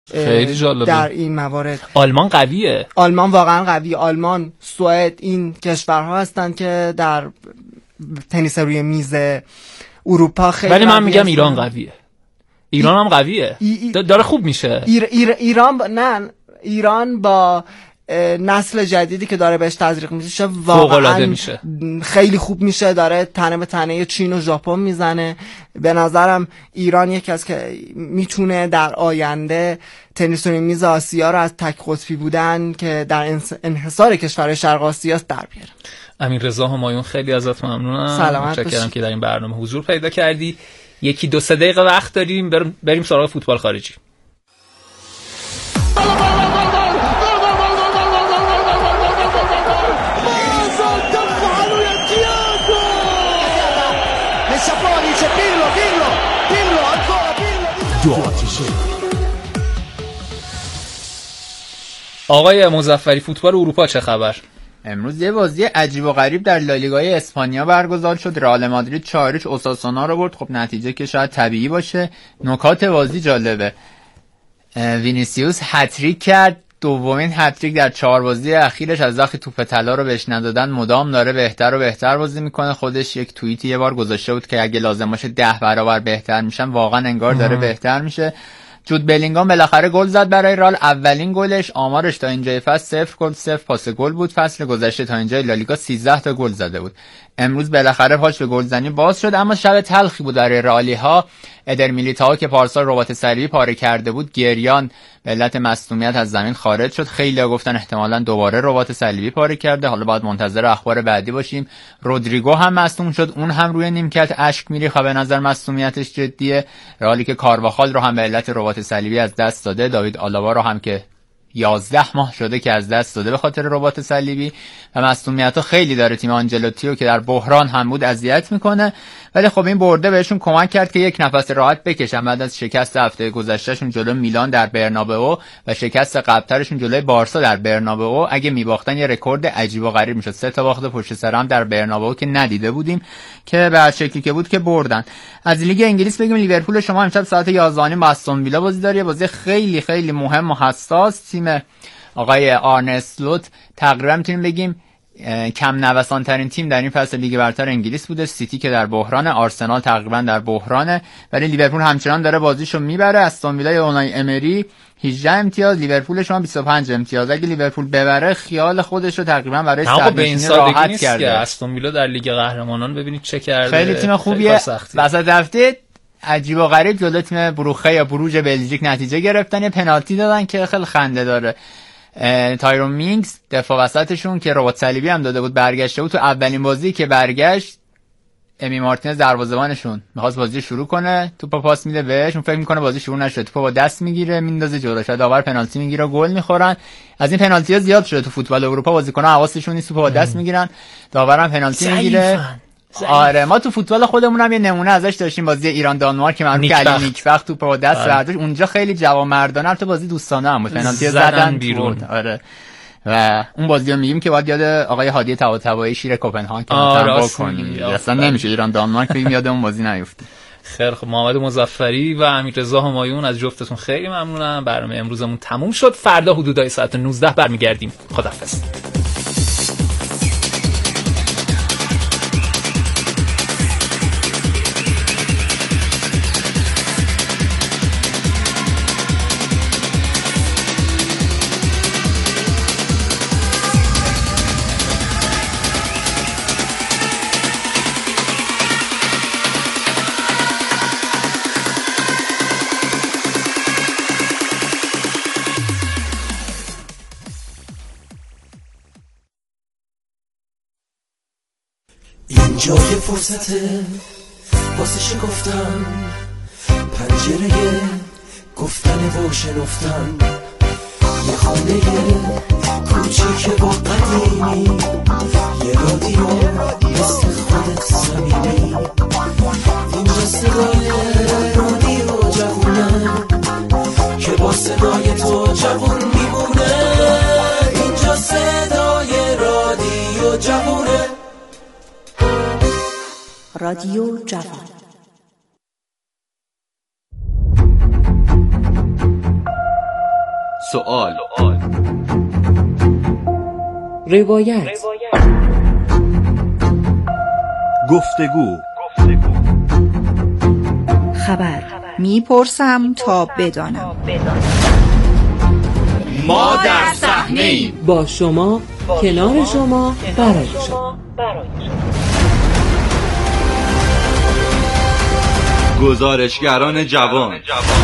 خیلی جالبه. در این موارد آلمان قویه. آلمان واقعا قویه. آلمان، سوئد، این کشورها هستن که در تنیس روی میز اروپا خیلی. ولی من میگم ایران قویه. ایران هم قویه. داره خوب میشه. ایران با نسل جدیدی که داره بهش تزریق میشه واقعا میشه. خیلی خوب میشه. داره تنه به تنه چین و ژاپن میزنه. به نظرم ایران یکی از که میتونه در آینده تنیس روی میز آسیا رو از تک قطبی بودن که در انحصار کشور شرق آسیا است در بیاره. امیررضا همایون خیلی ازت ممنونم. سلامت متشکرم که در این برنامه حضور پیدا کردی. یکی 2-3 دقیقه وقت داریم بریم سراغ فوتبال خارجی. آقای مظفری، فوتبال اروپا چه خبر؟ امروز یه بازی عجیب و غریب در لالیگای اسپانیا برگزار شد. رئال مادرید 4-0 اوساسونا رو برد. خب نتیجه که شاید طبیعی باشه. نکات بازی جالبه. وینیسیوس هتریک کرد، دومین هتریک در 4 بازی اخیرش از وقتی توپ طلا رو بهش ندادن. مدام داره بهتر و بهتر بازی میکنه. خودش یک توییتی یه بار گذاشته بود که اگه لازم باشه 10 برابر بهتر میشم. واقعا انگار داره بهتر میشه. جود بلینگام بالاخره گل زد برای رئال. اولین گلش. آمارش تا اینجای فصل 0 گل 0 پاس گل بود. فصل گذشته تا اینجای لالیگا 13 تا گل زده بود. امروز بالاخره پاش به گلزنی باز شد، اما شب تلخی بود برای رئالی ها. ادر میلیتائو که پارسال رباط صلیبی پاره کرده بود، گریان به علت مصدومیت از زمین خارج شد. خیلی‌ها گفتن احتمالاً دوباره رباط صلیبی پاره کرده. حالا باید منتظر اخبار بعدی باشیم. رودریگو هم مصدوم شد، اون هم روی نیمکت اشک میریخت، به نظر مصدومیتش جدیه. رئالی که کارواخال رو هم به علت رباط صلیبی از دست داده، داوید آلابا رو هم که 11 ماه شده که از دست داده به خاطر رباط صلیبی و مصدومیت‌ها خیلی داره. تیم آنجلوتیو که در بحران هم بود اذیت میکنه، ولی خب این برده بهشون کمک کرد که یک نفس راحت بکشن بعد از شکست هفته گذشتهشون جلوی میلان در برنابئو و شکست قبل‌ترشون جلوی بارسا در برنابئو. اگه میباختن یه رکورد عجیب و غریب میشد. 3 تا باخت پشت سر هم در برنابئو که ندیده بودیم، که به هر شکلی که بود که بردن. از لیگ انگلیس بگیم لیورپول شما امشب ساعت 11 با استون ویلا بازی داره. بازی خیلی خیلی مهم و حساس. تیم آقای آرن اسلوت تقریبا میتونیم بگیم کم نوسان ترین تیم در این فصل لیگ برتر انگلیس بوده. سیتی که در بحران، آرسنال تقریبا در بحرانه، ولی لیورپول همچنان داره بازیشو میبره. استون ویلا اونای امری 18 امتیاز، لیورپول شما 25 امتیاز. اگه لیورپول ببره خیال خودش رو تقریبا برای صدرنشینی راحت کرده. استون ویلا در لیگ قهرمانان ببینید چه کرده. خیلی تیم خوبیه. وسط هفته عجیب و غریب جلوی تیم بروخه یا بروژ بلژیک نتیجه گرفتن. یه پنالتی دادن که خیلی خنده داره. تایرون مینگز دفاع وسطشون که رباط صلیبی هم داده بود برگشته بود. تو اولین بازی که برگشت امی مارتینز دروازه‌بانشون می‌خواست بازی شروع کنه، توپو پاس میده بهش، اون فکر می‌کنه بازی شروع نشده، توپو با دست میگیره میندازه جلو، شاید داور پنالتی میگیره گل می‌خورن. از این پنالتی‌ها زیاد شده تو فوتبال اروپا، بازیکن‌ها حواسشون نیست توپو با دست میگیرن، داورم پنالتی میگیره. آره ما تو فوتبال خودمون هم یه نمونه ازش داشتیم، بازی ایران دانمارک که معروف علی نیکبخت توپو با دست برداشت. اونجا خیلی جوانمردانه تو بازی دوستانه هم بود، پنالتی زدن بیرون. آره و اون بازی رو میگیم که باید یاد آقای هادی طباطبایی شیر کوپنهاگ که مطلب کنیم. اصلا نمیشه ایران دانمارک بگیم یاد اون بازی نیفته. خیلی خب، محمد مظفری و امیررضا همایون از جفتتون خیلی ممنونم. برنامه امروزمون تموم شد. فردا حدودای ساعت 19 برمیگردیم. خداحافظ. اینجا یه فرصته واسه شکفتن، پنجره گفتن و شنفتن، یه خونه کوچیک با قدیمی، یه رادیو مثل خودت صمیمی. اینجا صدای رادیو جوونه که با صدای تو جوون میمونه. اینجا صدای رادیو جوونه، رادیو جوان. سوال، روایت، گفتگو، خبر. میپرسم تا بدانم. ما در صحنه‌ایم، با شما، کنار شما، برای شما. گزارشگران جوان.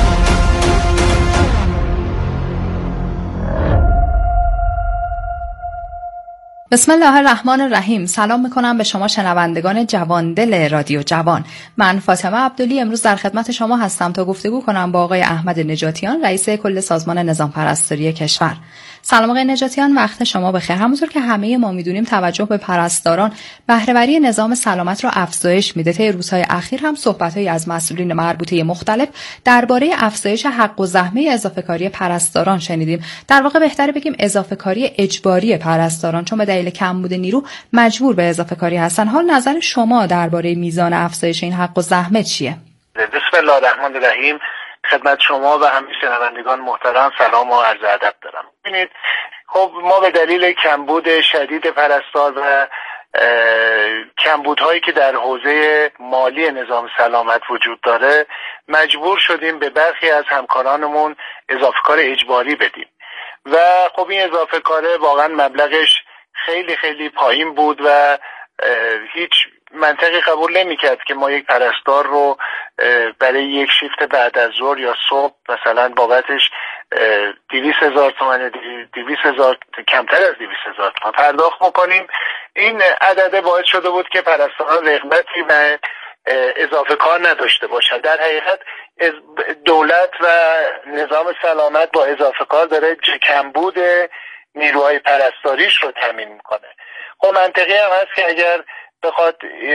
بسم الله الرحمن الرحیم. سلام میکنم به شما شنوندگان جواندل رادیو جوان. من فاطمه عبدلی امروز در خدمت شما هستم تا گفتگو کنم با آقای احمد نجاتیان، رئیس کل سازمان نظام پرستاری کشور. سلام آقای نجاتیان، وقت شما بخیر. همونطور که همه ما میدونیم توجه به پرستاران بهره‌وری نظام سلامت را افزایش میده. طی روزهای اخیر هم صحبت‌هایی از مسئولین مربوطه مختلف درباره افزایش حق و زحمه اضافه‌کاری پرستاران شنیدیم. در واقع بهتره بگیم اضافه‌کاری اجباری پرستاران، چون به دلیل کمبود نیرو مجبور به اضافه‌کاری هستن. حال نظر شما درباره میزان افزایش این حق و زحمه چیه؟ بسم الله الرحمن الرحیم. خدمت شما و همه شنوندگان محترم سلام و عرض ادب دارم. ببینید، خب ما به دلیل کمبود شدید پرستار و کمبودهایی که در حوزه مالی نظام سلامت وجود داره مجبور شدیم به برخی از همکارانمون اضافه کار اجباری بدیم و خب این اضافه کاره واقعا مبلغش خیلی خیلی پایین بود و هیچ منطقی قبول نمی‌کرد که ما یک پرستار رو برای یک شیفت بعد از ظهر یا صبح مثلا بابتش 200,000 تومان 200,000 کمتر از 200,000 تومان پرداخت می‌کنیم. این عدده باعث شده بود که پرستاران رغبتی و اضافه کار نداشته باشند. در حقیقت دولت و نظام سلامت با اضافه کار داره کمبود نیروهای پرستاریش رو تامین میکنه. خب منطقی هم هست که اگر بخواد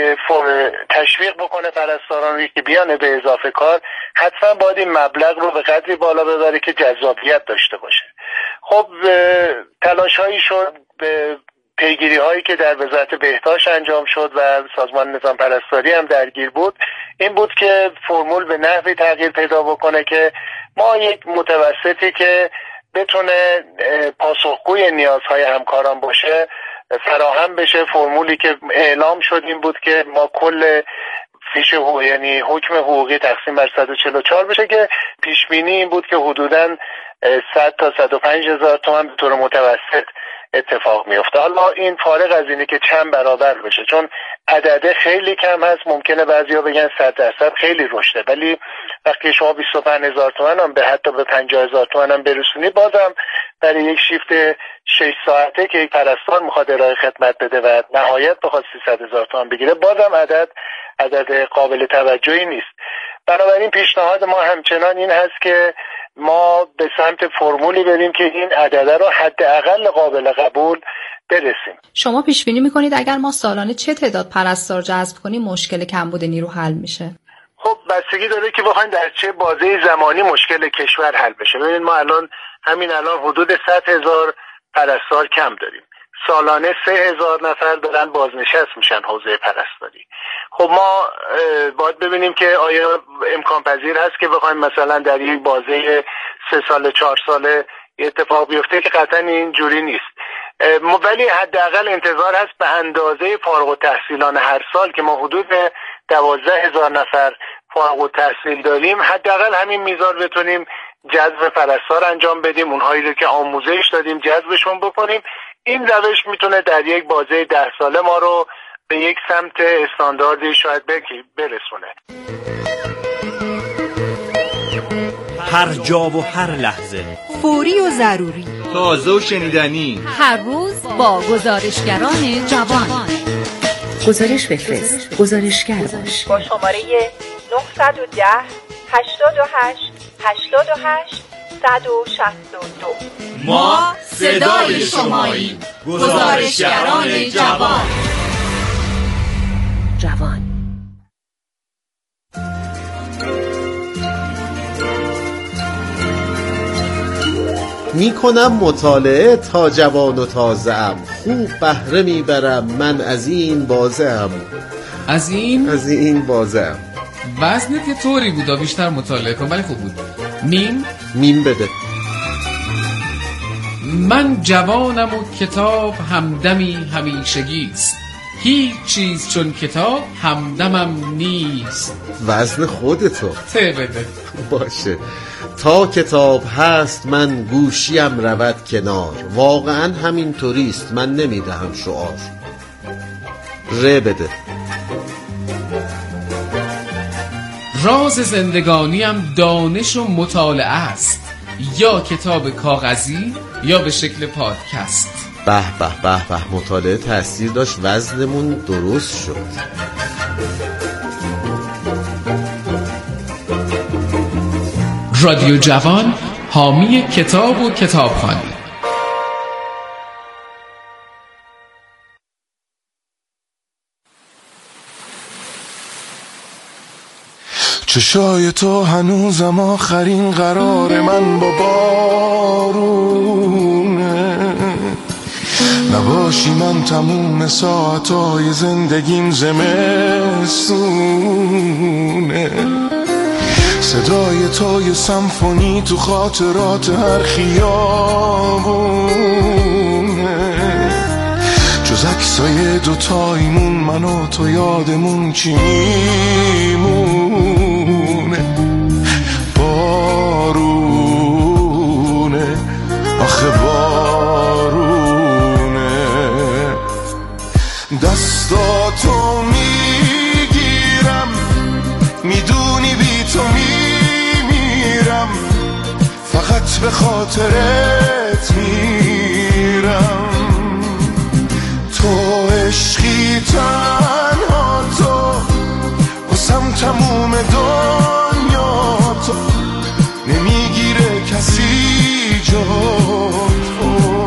تشویق بکنه پرستاران رو که بیان به اضافه کار، حتما باید این مبلغ رو به قدری بالا ببره که جذابیت داشته باشه. خب تلاش هایی شد، به پیگیری هایی که در وزارت بهداشت انجام شد و سازمان نظام پرستاری هم درگیر بود، این بود که فرمول به نحوی تغییر پیدا بکنه که ما یک متوسطی که بتونه پاسخگوی نیازهای همکاران باشه فراهم بشه. فرمولی که اعلام شد این بود که ما کل فیش حقوقی، یعنی حکم حقوقی تقسیم بر 144 بشه که پیش بینی این بود که حدوداً 100 تا 105,000 تومان به طور متوسط اتفاق میفته. حالا این فارغ از اینه که چند برابر بشه، چون عدده خیلی کم هست، ممکنه بعضیا بگن 100% خیلی رشده، ولی وقتی شما 25,000 تومان هم به حتی به 50,000 تومان هم برسونی، بازم برای یک شیفت 6 ساعته که یک پرستار میخواد ارائه خدمت بده و نهایت بخواد 300,000 تومان بگیره، بازم عدد قابل توجهی نیست. بنابراین پیشنهاد ما همچنان این هست که ما به سمت فرمولی بریم که این عدده رو حداقل قابل قبول برسیم. شما پیش بینی میکنید اگر ما سالانه چه تعداد پرستار جذب کنیم مشکل کمبود نیرو حل میشه؟ خب بستگی داره که بخواید در چه بازه زمانی مشکل کشور حل بشه. ببینید ما همین الان حدود 100,000 پرستار کم داریم. سالانه 3,000 نفر دارن بازنشست میشن حوزه پرستاری. خب ما باید ببینیم که آیا امکان پذیر هست که بخوایم مثلا در یک بازه 3 ساله 4 ساله اتفاق بیفته، که قطعا این جوری نیست. ولی حداقل انتظار هست به اندازه فارغ التحصیلان هر سال که ما حدود 12,000 نفر فارغ التحصیل داریم، حداقل همین میزان بتونیم جذب پرستار انجام بدیم، اونهایی رو که آموزش دادیم جذبشون بکنیم. این روش میتونه در یک بازه 10 ساله ما رو به یک سمت استانداردی شاید برسونه. هر جا و هر لحظه، فوری و ضروری، تازه و شنیدنی، هر روز با گزارشگران جوان. گزارش بفرست، گزارشگر باش. با شماره 910 88 88 162. ما صدای شماییم. گزارشگران جوان. میکنم مطالعه تا جوان و تازه‌ام، خوب بهره میبرم من از این بازه‌ام. از این بازه‌ام. وزنت یه طوری بود، بیشتر مطالعه کن، ولی خوب بود. میم بده. من جوانم و کتاب همدمی همیشگیست، هیچ چیز چون کتاب همدمم نیست. وزن خودتو ته بده. باشه. تا کتاب هست من گوشیم رود کنار، واقعا همین طوریست من نمیدهم شعار. ره بده. راز زندگانیم دانش و مطالعه است، یا کتاب کاغذی یا به شکل پادکست. به به به به، مطالعه تاثیر داشت، وزنمون درست شد. رادیو جوان، حامی کتاب و کتابخوانی. چشای تو هنوزم آخرین قرار من با بارونه، نباشی من تموم ساعتای زندگیم زمستونه. صدای تو یه سمفونی تو خاطرات هر خیابونه، جز عکسای دوتایمون من و تو یادمون چی میمونه؟ بارونه، آخه بارونه. دستاتو میگیرم، میدونی بی تو میمیرم، فقط به خاطرت میرم. تو عشقی تنها تو، واسم تموم دنیا تو، نمیگیره کسی جا تو.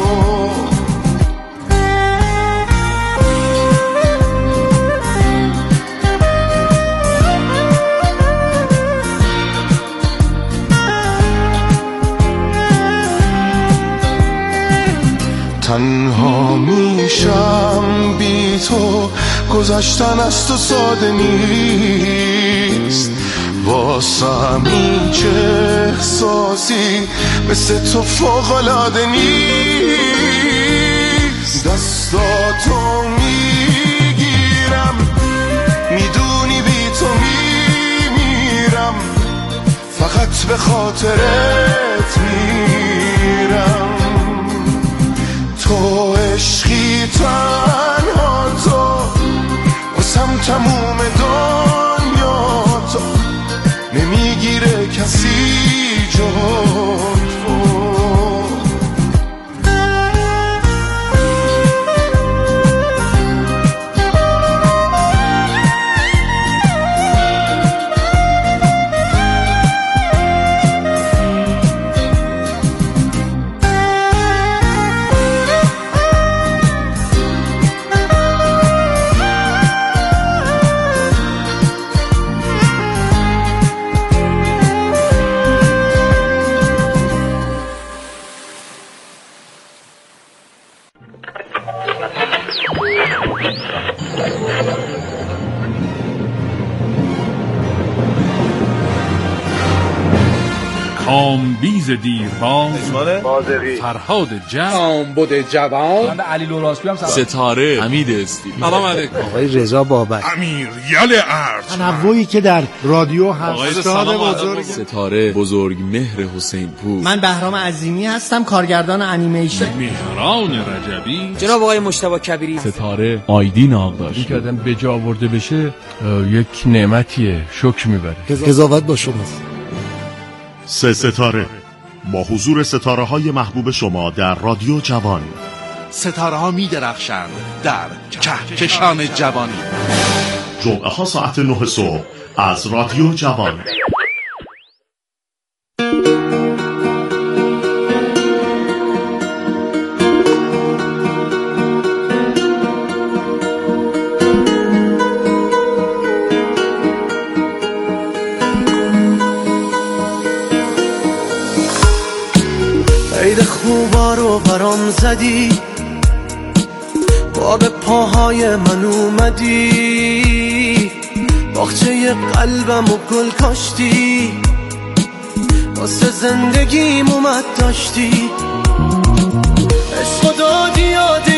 تنها میشم بی تو، گذشتن از تو ساده نیست، واسم این چه احساسی مثل تو فوق‌العاده نیست. دستاتو میگیرم، میدونی بی تو میمیرم، فقط به خاطرت میرم. تو عشقی تنها تو، واسم تموم دنیا تو، نمیگیره کسی جا تو. کامبیز دیرباز، فرهاد جمع، کامبد جوان، من علی لوراسپی هم ستاره، حمید استیل، سلام علیکم، آقای رضا بابک، امیر یل ارج، تنوعی که در رادیو هست، استاد بزرگ ستاره، بزرگ مهر حسین پور، من بهرام عظیمی هستم، کارگردان انیمیشن، مهران رجبی، جناب آقای مجتبی کبیری، ستاره آیدین آقداشت. این که آدم به جا آورده بشه یک نعمتیه، شکر میبره. قضاوت با شماست. سه ستاره با حضور ستاره های محبوب شما در رادیو جوان. ستاره ها می درخشند در کهکشان جوانی. جمعه ها ساعت 9 صبح از رادیو جوان. عید خوبا رو برام زدی، با به پاهای من اومدی، باغچه قلبم و گل کاشتی، واسه زندگیم اومد داشتی.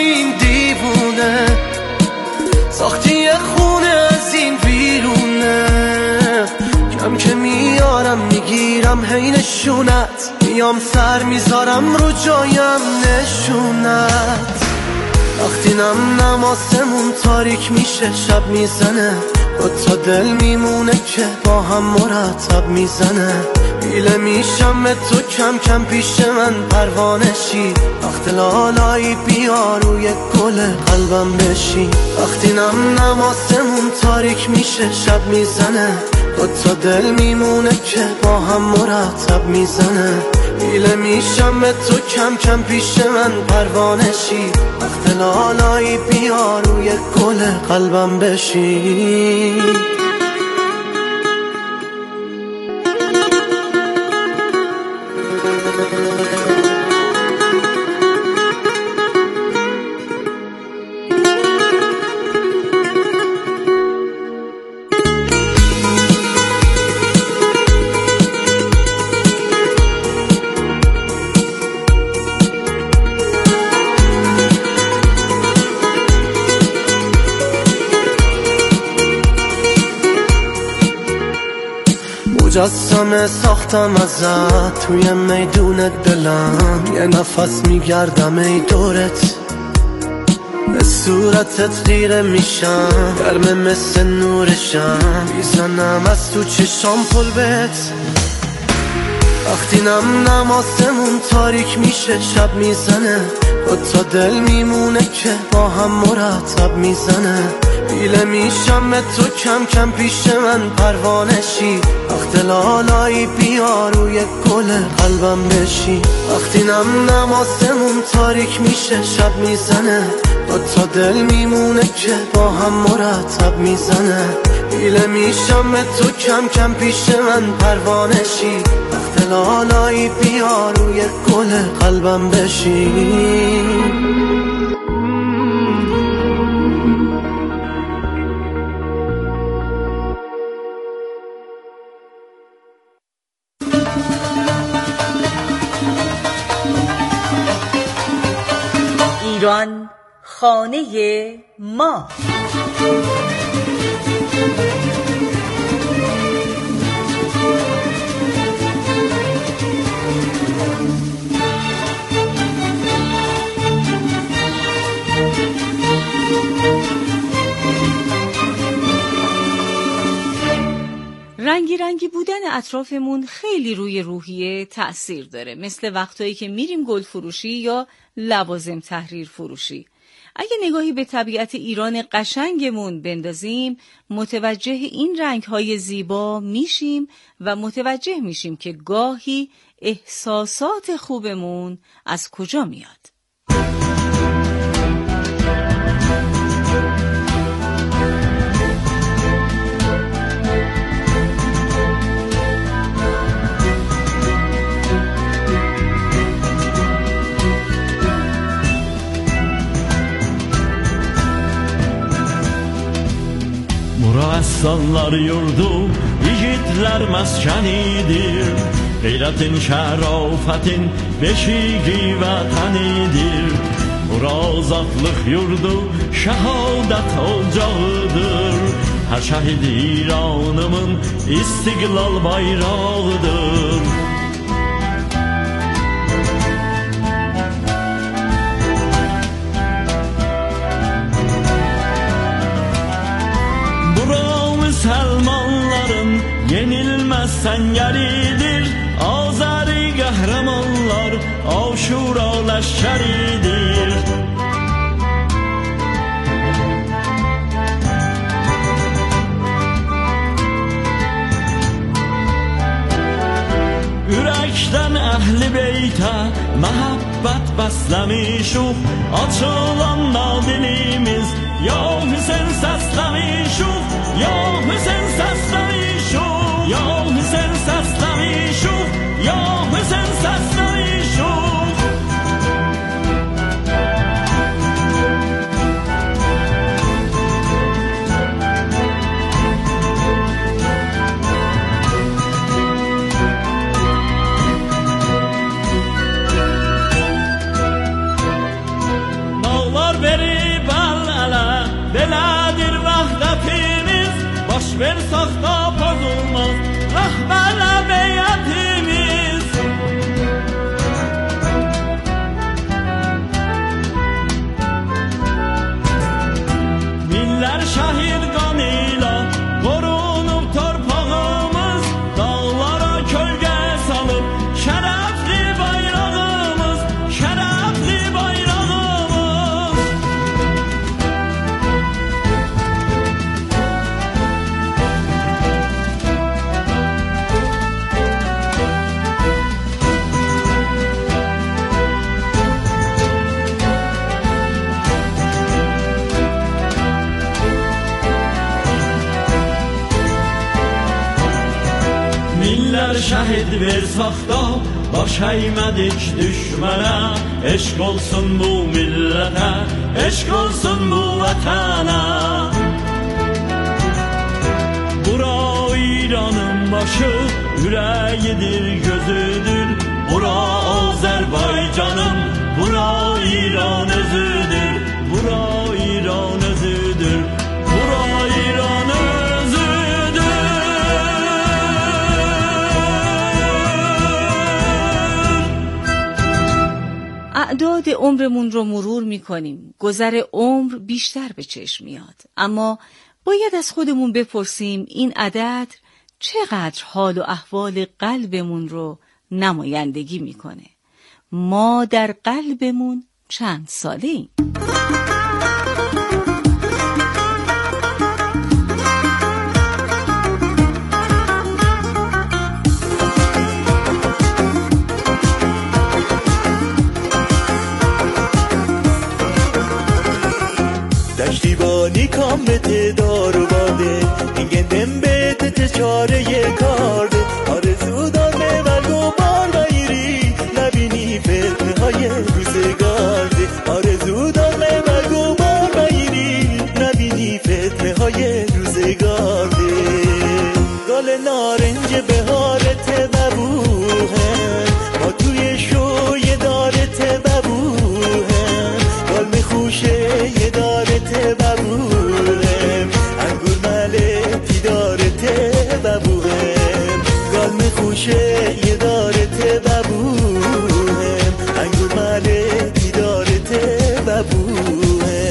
شدیم دیوونه، ساختی یه خونه از این بیرونه. کم که میارم میگیرم هی نشونت، میام سر میذارم رو جایم نشونت. وقتی نم آسمون تاریک میشه شب میزنه، با تا دل میمونه که با هم مرتب میزنه. بیله میشم به تو کم کم پیش من پروانشی، وقت لالایی بیا روی گل قلبم بشی. وقتی نم آسمون تاریک میشه شب میزنه، با تا دل میمونه که با هم مرتب میزنه. بیله میشم به تو کم کم پیش من پروانشی، وقت لالایی بیا روی گل قلبم بشی. مجسمه ساختم ازت توی میدون دلم، یه نفس میگردم ای دورت، به صورتت خیره میشم، گرمه مثل نورشم، میزنم از تو چشام پل بهت. وقتی نم آسمون تاریک میشه شب میزنه، با تا دل میمونه که با هم مرتب میزنه. بیله میشم به تو کم کم پیش من پروانشی، وقت لالایی بیا روی گل قلبم بشی. وقتی نم آسمون تاریک میشه شب میزنه، با تا دل میمونه که با هم مرتب میزنه. بیله میشم به تو کم کم پیش من پروانشی، وقت لالایی بیا روی گل قلبم بشی. ایران خانه ما. رنگی رنگی بودن اطرافمون خیلی روی روحیه تأثیر داره، مثل وقتایی که میریم گل فروشی یا لوازم تحریر فروشی. اگه نگاهی به طبیعت ایران قشنگمون بندازیم، متوجه این رنگ‌های زیبا میشیم و متوجه میشیم که گاهی احساسات خوبمون از کجا میاد. Aslanlar yurdu, yiğitler məskənidir. Qeyrətin, şərafətin beşiği vətənidir. Bura azadlıq yurdu, şəhadət ocağıdır. Hər şəhid İranımın istiqlal bayrağıdır. Müslümanların yenilmez səngəridir. Azəri qəhrəmanlar Aşura ləşkəridir. Ürəkdən əhli beytə məhəbbət bəsləmişuq. Açılanla dilimiz ya Hüseyn səsləmişuq. Ya Hüseyn səsləmişuq. Ya Hüseyn səsləmişuq. Ya Hüseyn səsləmişuq. versakta bozulmaz Rahberle beyatimiz Miller şehir kanıyla korunup torpağımız Dağlara kölge salıp şerefli bayrağımız Şerefli bayrağımız Miller şəhid versaqda baş əymədik düşmənə Eşq olsun bu millətə, eşq olsun bu vətənə Bura İranın başı, ürəyidir, gözüdür Bura Azərbaycanın, bura İran özüdür Bura İran özüdür, bura İran özüdür اعداد عمرمون رو مرور میکنیم. گذر عمر بیشتر به چشم میاد. اما باید از خودمون بپرسیم این عدد چقدر حال و احوال قلبمون رو نمایندگی میکنه. ما در قلبمون چند ساله ایم؟ دشتیبانی کام به تدار و باده این گندم به تچاره کارده آرزو داره ولگ و بار بایری نبینی فتنه های روزگارده آرزو داره ولگ و بار بایری نبینی فتنه های روزگارده گل نارنج بهارت ببوه ما توی شوی دارت ببوه گل میخوشه یه دارت ببوهم انگور ملتی دارت ببوهم گل میخوشه یه دارت ببوهم انگور ملتی دارت ببوهم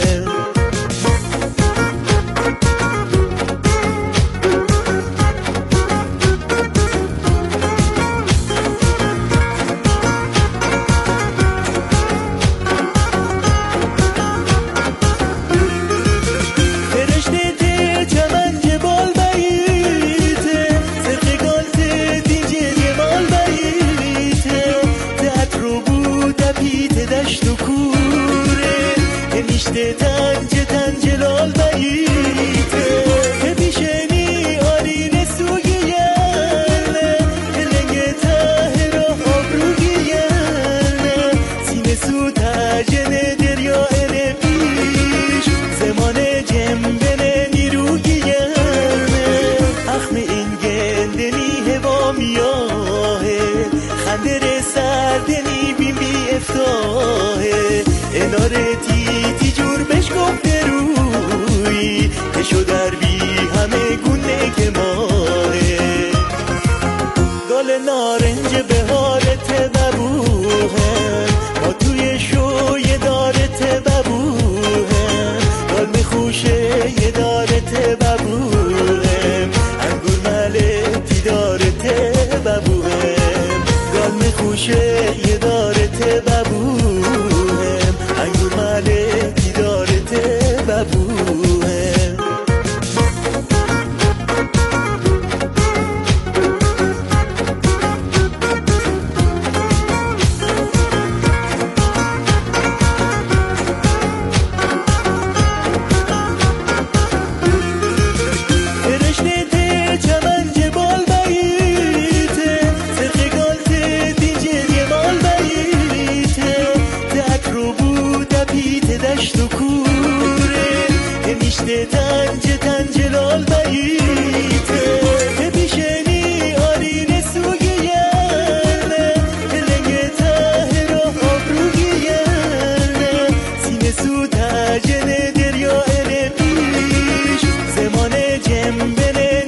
تنجلال بیته که بیشنی آرین سوگیانه هلنگ ته را آبروگیانه سینه سو تجنه دریا اره پیش زمان جنبنه نیروگیانه اخم این گندنی هوا میاهه خندر سردنی بیم بی افتاهه انارتی جور بش گفته روی که شو در بی همه گونه که ماهه گل نارنج بهارت ببوهم ما توی شوی دارت ببوهم گل میخوشه یه دارت ببوهم انگور ملتی دارت ببوهم گل میخوشه یه دارت ببوهم انگور ملتی دارت ببوهم فرشته ده چمنج بال بیته سرقگالت دینجر مال بیته تک رو بود پیت دشت و کوره همیشته تنجلال بیته که بیشنی آرین سوگیانه هلنگ ته را آبروگیانه سینه سو تجنه دریا اره پیش زمان جنبنه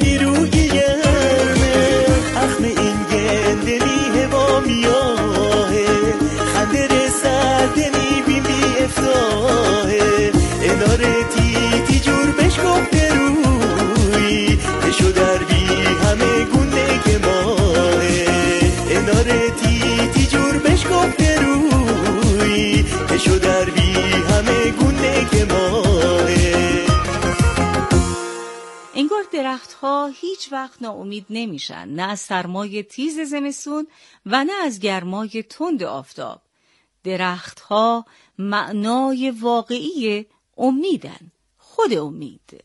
درختها هیچ وقت ناامید نمیشن، نه از سرمای تیز زمستون و نه از گرمای تند آفتاب. درختها معنای واقعی امیدن، خود امید.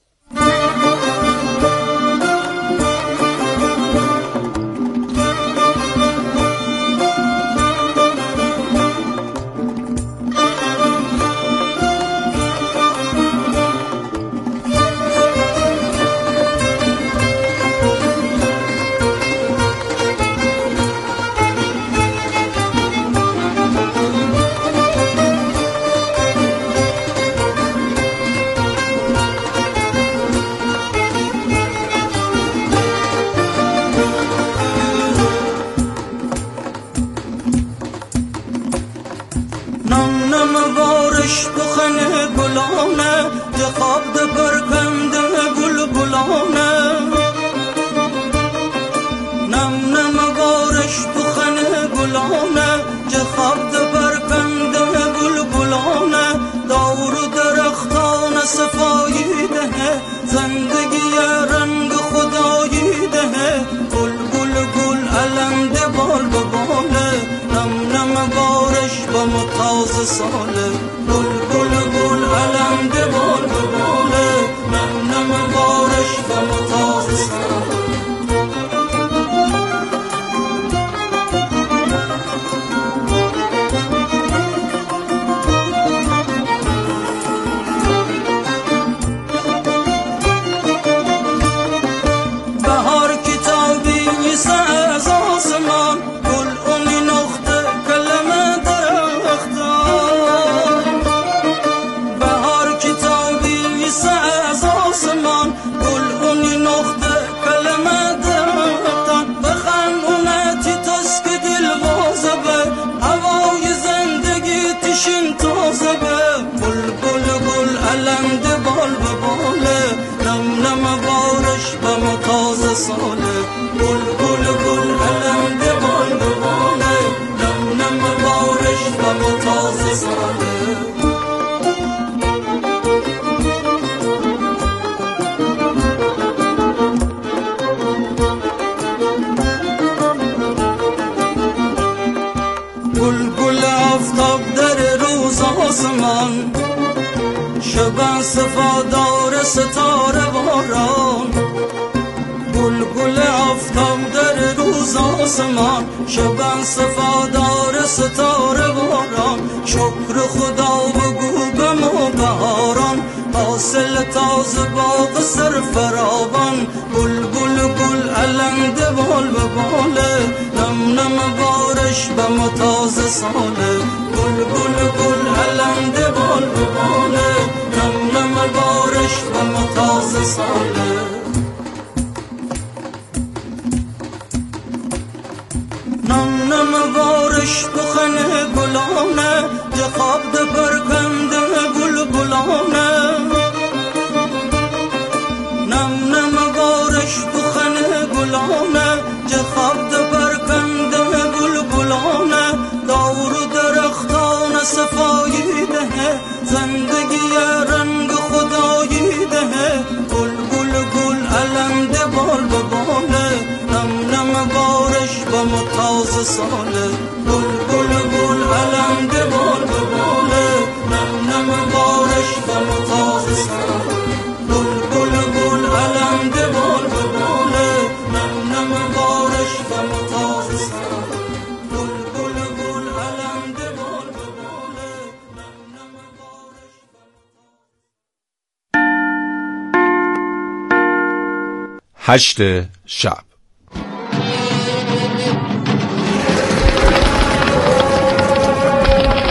شبن صفادار ستاره باران، شکر خدا بگو به ما بهاران، حاصل تازه باغ سر فراوان، بلبل گل علم بال به باله، نم نم بارش به ما تازه ساله، بلبل گل علم بال به باله، نم نم بارش به ما تازه ساله. بارش بخنه گلانه، جخاب ده برکنده بلبلانه، نم نم بارش بخنه گلانه، جخاب ده برکنده بلبلانه، دور و درختان صفایی ده، زندگی رنگ خدایی ده، بلبل گل علم ده بال به باله، نم نم بارش به متازه ساله، بلبل گل علم ده بال به باله، نم نم بارش به متازه ساله، بلبل گل علم ده بال به باله، نم نم بارش به متازه ساله، بلبل گل علم ده بال به باله، نم نم بارش به 8 شب.